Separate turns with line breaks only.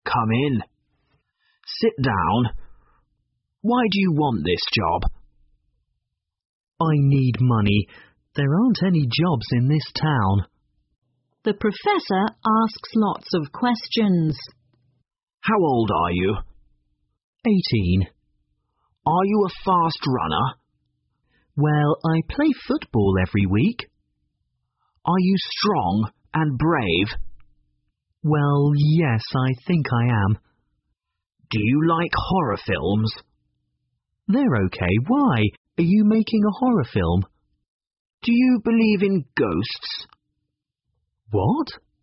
Come in. Sit down. Why do you want this job?
I need money. There aren't any jobs in this town.
The professor asks lots of questions.
How old are you?
18.
Are you a fast runner?
Well, I play football every week.
Are you strong and brave?
Well, yes, I think I am.
Do you like horror films?
They're okay. Why? Are you making a horror film?
Do you believe in ghosts?
What?